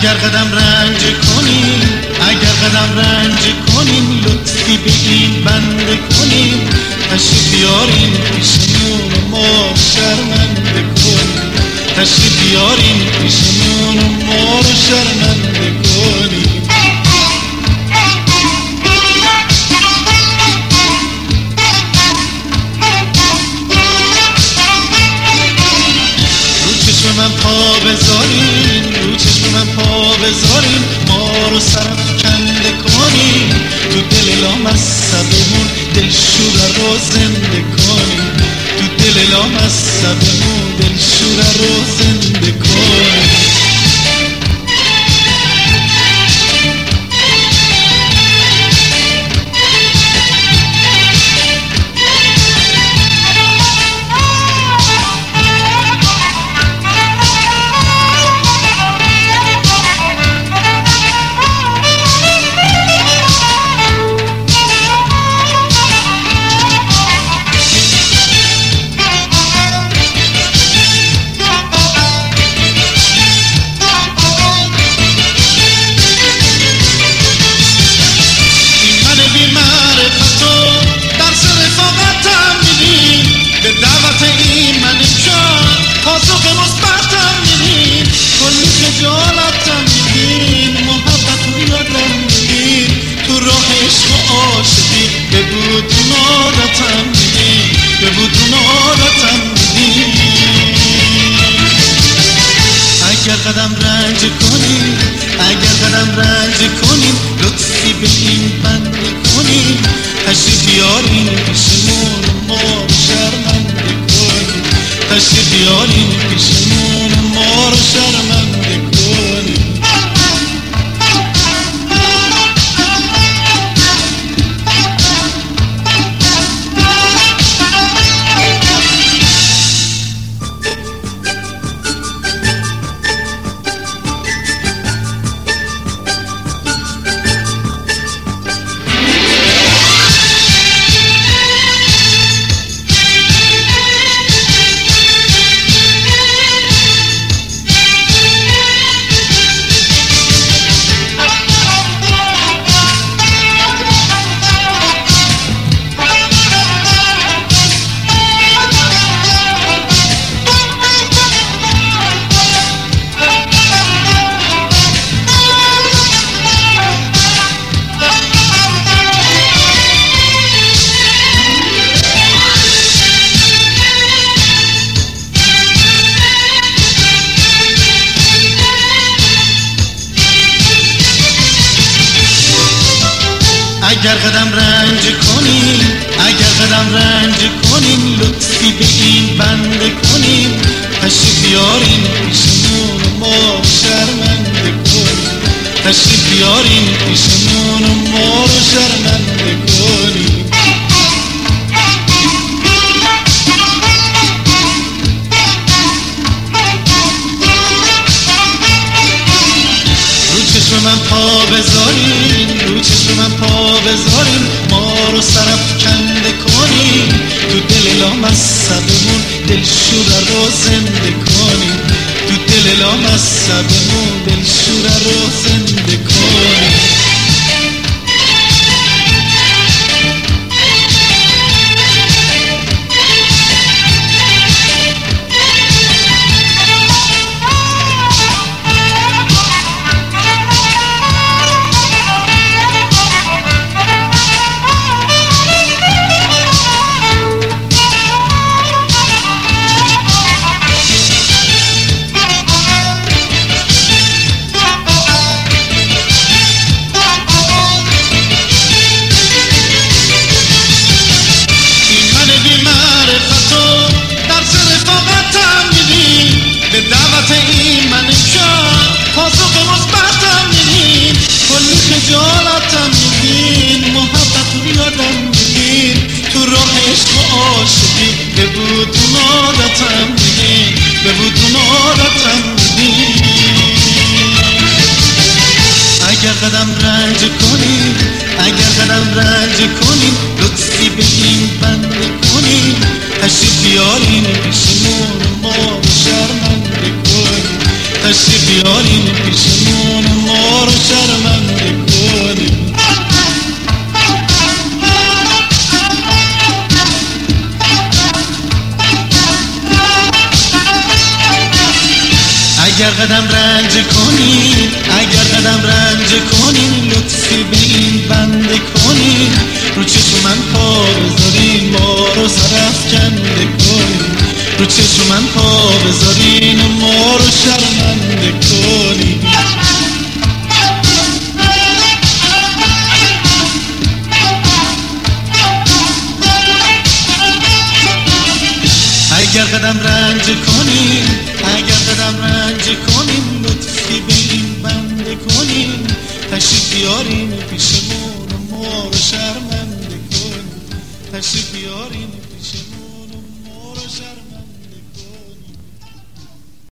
اگر قدم رنج کنیم، اگر قدم رنج کنیم، لطفی به این بنده کنیم، تشریف بیاریم پیشمون ما رو شرمنده کنیم، تشریف بیاریم پیشمون ما رو شرمنده کنیم. من پا بذاریم، رو چشم من پا بذاریم، ما رو سرفکنده کنیم، تو دل لامصبمون دلشوره رو زنده کنیم، تو دل لامصبمون دلشوره رو زنده کنیم. اگر قدم رنج کنیم، اگر قدم رنج کنیم، لطفی به این بنده کنیم، تشریف بیاریم پیشمون ما رو شرمنده کنیم، تشریف بیاریم پیشمون ما رو شرمنده کنیم. اگر قدم رنج کنیم، اگر قدم رنج کنیم، لطفی به این بنده کنیم، تشریف بیاریم پیشمون ما رو شرمنده کنیم، تشریف بیاریم پیشمون ما رو شرمنده کنیم. چشم من پا بذاریم، رو چشم من پا بذاریم، ما رو سرفکنده کنیم، تو دل لامصبمون دلشوره رو زنده کنیم، تو دل لامصبمون دلشوره رو زنده کنیم. خجالتم میدین، محبت رو یادم میدین، تو راه عشق و عاشقی به بودون عادتم میدین، به بودون عادتم میدین. اگر قدم رنج کنیم، اگر قدم رنج کنیم، لطفی به این بنده کنیم، تشریف بیاریم پیشمون ما رو شرمنده کنیم، تشریف بیاریم پیشمون اگر قدم رنج کنین، اگر قدم رنج کنین، لطفی به این بنده کنین، رو چشم من پا بذارین، ما رو سرافکنده کنین، رو چشم من پا بذارین و ما رو شرمنده کنین. اگر قدم رنج کنین، اگر قدم رنج کنین، لطفی به این بنده کنین، تشریف بیارین پیشمون و ما رو شرمنده کنین، تشریف بیارین پیشمون و ما رو شرمنده کنین.